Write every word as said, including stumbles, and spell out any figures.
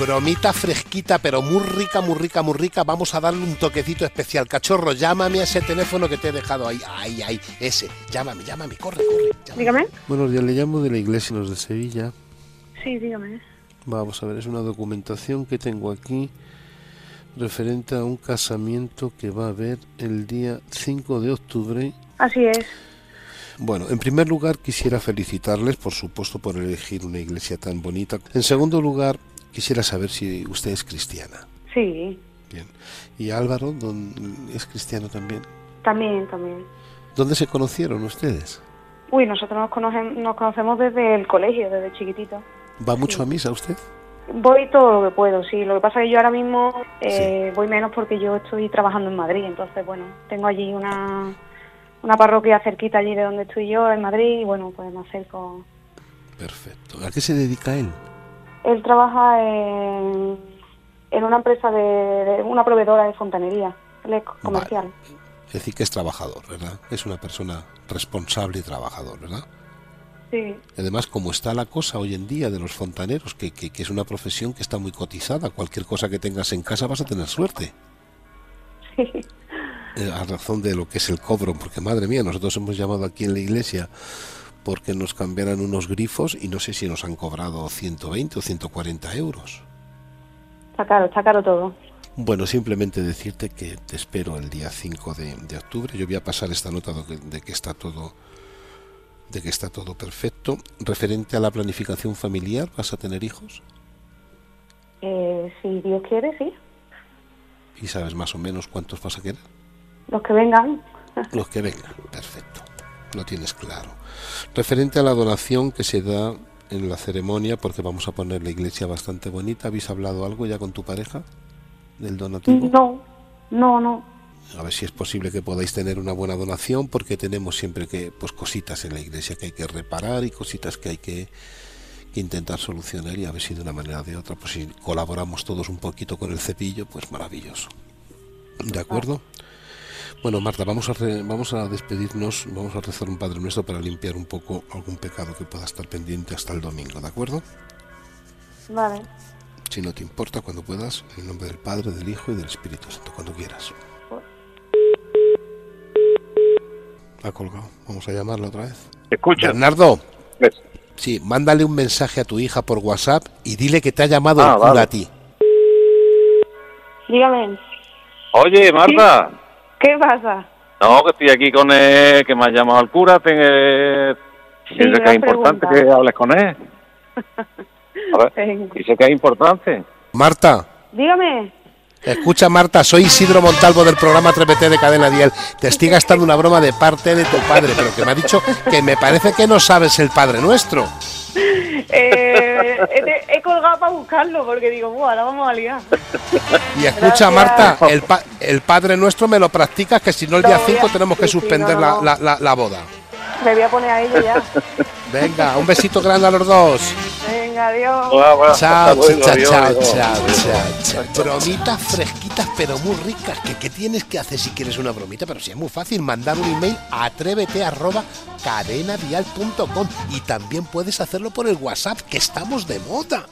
bromita fresquita, pero muy rica, muy rica, muy rica. Vamos a darle un toquecito especial. Cachorro, llámame a ese teléfono que te he dejado ahí. Ay, ay, ese. Llámame, llámame, corre, corre. Llámame. Dígame. Buenos días, le llamo de la Iglesia de Sevilla. Sí, dígame. Vamos a ver, es una documentación que tengo aquí referente a un casamiento que va a haber el día cinco de octubre. Así es. Bueno, en primer lugar quisiera felicitarles, por supuesto, por elegir una iglesia tan bonita. En segundo lugar, quisiera saber si usted es cristiana. Sí. Bien. ¿Y Álvaro es cristiano también? También, también. ¿Dónde se conocieron ustedes? Uy, nosotros nos, conocemos, nos conocemos desde el colegio, desde chiquitito. ¿Va mucho sí. a misa usted? Voy todo lo que puedo, sí. Lo que pasa es que yo ahora mismo eh, sí. voy menos porque yo estoy trabajando en Madrid. Entonces, bueno, tengo allí una... una parroquia cerquita allí de donde estoy yo, en Madrid, y bueno, pues me acerco. Perfecto. ¿A qué se dedica él? Él trabaja en, en una empresa de, de una proveedora de fontanería, él es comercial. Vale. Es decir, que es trabajador, ¿verdad? Es una persona responsable y trabajador, ¿verdad? Sí. Además, como está la cosa hoy en día de los fontaneros, que, que, que es una profesión que está muy cotizada, cualquier cosa que tengas en casa vas a tener suerte. Sí. A razón de lo que es el cobro, porque madre mía, nosotros hemos llamado aquí en la iglesia porque nos cambiaran unos grifos y no sé si nos han cobrado ciento veinte o ciento cuarenta euros. Está caro, está caro todo. Bueno, simplemente decirte que te espero el día cinco de, de octubre. Yo voy a pasar esta nota de que, de que está todo de que está todo perfecto. Referente a la planificación familiar, ¿vas a tener hijos? Eh, si Dios quiere, sí. ¿Y sabes más o menos cuántos vas a querer? Los que vengan. Los que vengan, perfecto. Lo tienes claro. Referente a la donación que se da en la ceremonia, porque vamos a poner la iglesia bastante bonita, ¿habéis hablado algo ya con tu pareja del donativo? No, no, no. A ver si es posible que podáis tener una buena donación, porque tenemos siempre que pues cositas en la iglesia que hay que reparar y cositas que hay que, que intentar solucionar, y a ver si de una manera o de otra, pues si colaboramos todos un poquito con el cepillo, pues maravilloso. ¿De acuerdo? Bueno, Marta, vamos a re, vamos a despedirnos, vamos a rezar un Padre Nuestro para limpiar un poco algún pecado que pueda estar pendiente hasta el domingo, ¿de acuerdo? Vale. Si no te importa, cuando puedas, en el nombre del Padre, del Hijo y del Espíritu Santo, cuando quieras. Ha colgado, vamos a llamarla otra vez. Escucha. Bernardo. ¿Ves? Sí, mándale un mensaje a tu hija por WhatsApp y dile que te ha llamado ah, el cura vale. a ti. Dígame. Oye, Marta. ¿Sí? ¿Qué pasa? No, que estoy aquí con él, que me ha llamado el cura. Tengo, sí, dice que es importante pregunta. que hables con él. A ver, dice que es importante. Marta. Dígame. Escucha, Marta, soy Isidro Montalvo del programa Atrévete de Cadena Dial. Te estoy gastando una broma de parte de tu padre, pero que me ha dicho que me parece que no sabes el Padre Nuestro. Eh, he, he colgado para buscarlo porque digo, buah, ahora vamos a liar. Y escucha, Gracias. Marta, el, pa el Padre Nuestro me lo practicas, que si no el día cinco tenemos que sí, suspender sí, no, no. La, la, la, la boda. Me voy a poner a ello ya. Venga, un besito grande a los dos. Venga, adiós. Bueno, bueno, Chao, luego, chao, adiós, chao, adiós. chao, chao, chao. Bromitas fresquitas pero muy ricas. ¿Qué, ¿Qué tienes que hacer si quieres una bromita? Pero si es muy fácil, mandar un email a atrévete arroba cadenadial punto com, y también puedes hacerlo por el WhatsApp, que estamos de moda.